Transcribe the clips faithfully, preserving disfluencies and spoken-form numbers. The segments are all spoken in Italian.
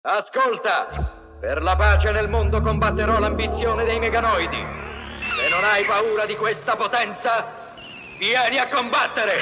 Ascolta! Per la pace nel mondo combatterò l'ambizione dei meganoidi. Se non hai paura di questa potenza, vieni a combattere!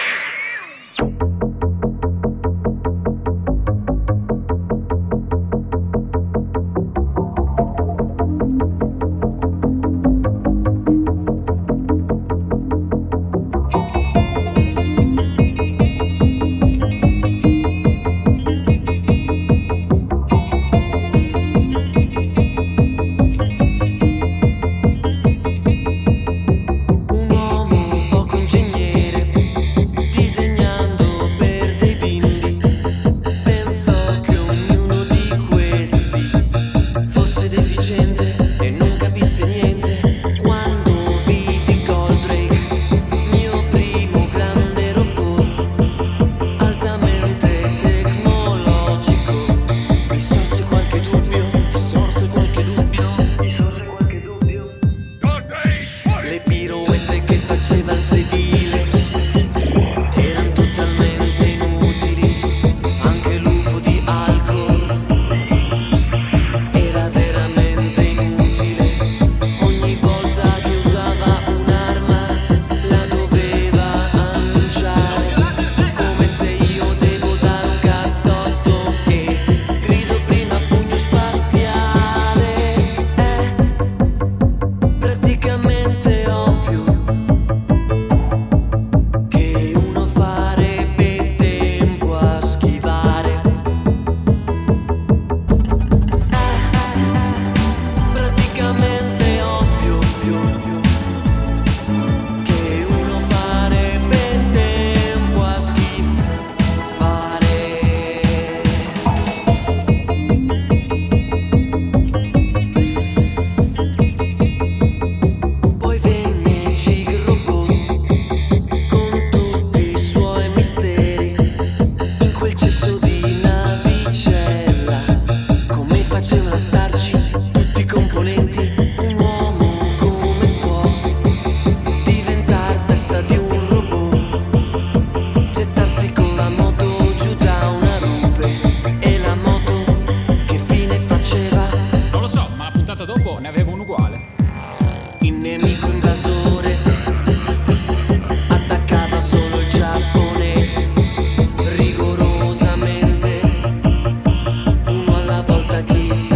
Faceva il sedile, erano totalmente inutili, anche l'U F O di Alcor era veramente inutile. Ogni volta che usava un'arma la doveva annunciare, come se io devo dare un cazzotto e grido prima pugno spaziale. È praticamente ovvio starci tutti i componenti. Un uomo come può diventare testa di un robot, gettarsi con la moto giù da una rupe, e la moto che fine faceva? Non lo so, ma la puntata dopo ne avevo un uguale. Il nemico invasore attaccava solo il Giappone, rigorosamente, uno alla volta, chissà.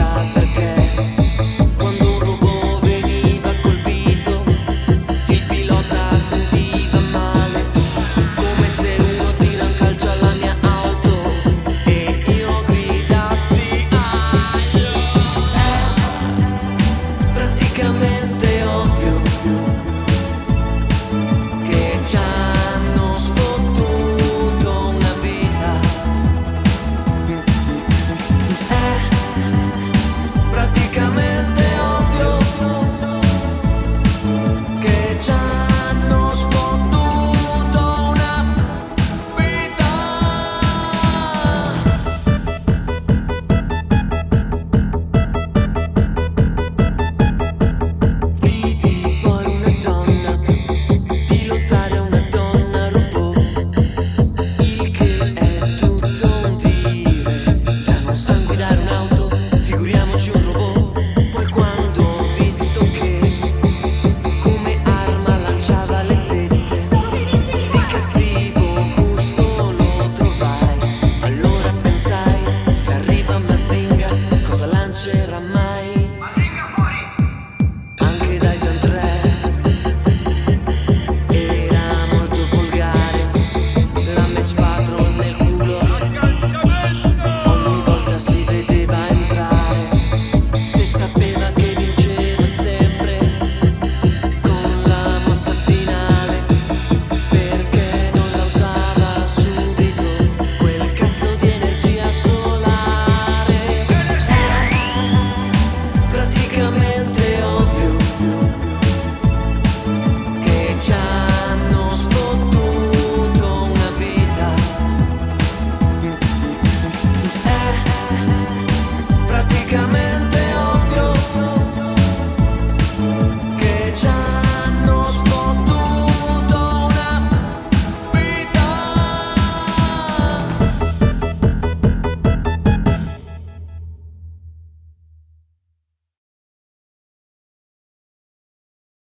Praticamente